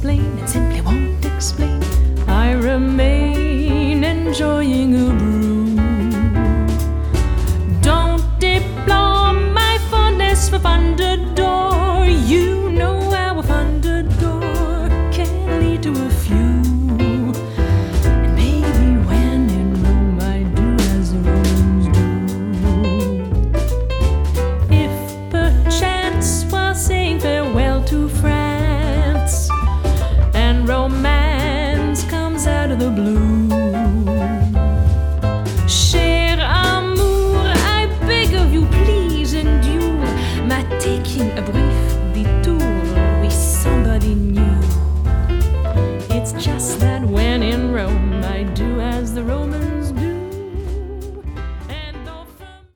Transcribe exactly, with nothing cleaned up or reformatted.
explain and simply won't explain. I remain enjoying a brew. Don't deplore my fondness for Thunderdore. You know how a Thunderdore can lead to a few. And maybe when in Rome I do as the Romans do. If perchance while saying farewell to France and romance comes out of the blue, cher amour, I beg of you, please endure my taking a brief detour with somebody new. It's just that when in Rome